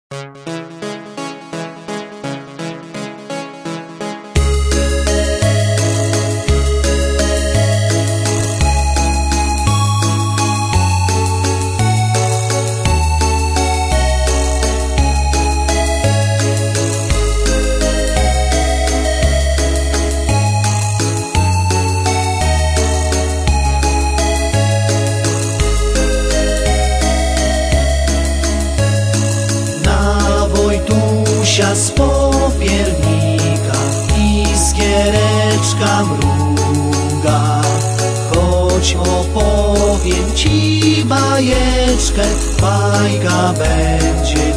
Z popiernika iskiereczka mruga. Choć opowiem ci bajeczkę, bajka będzie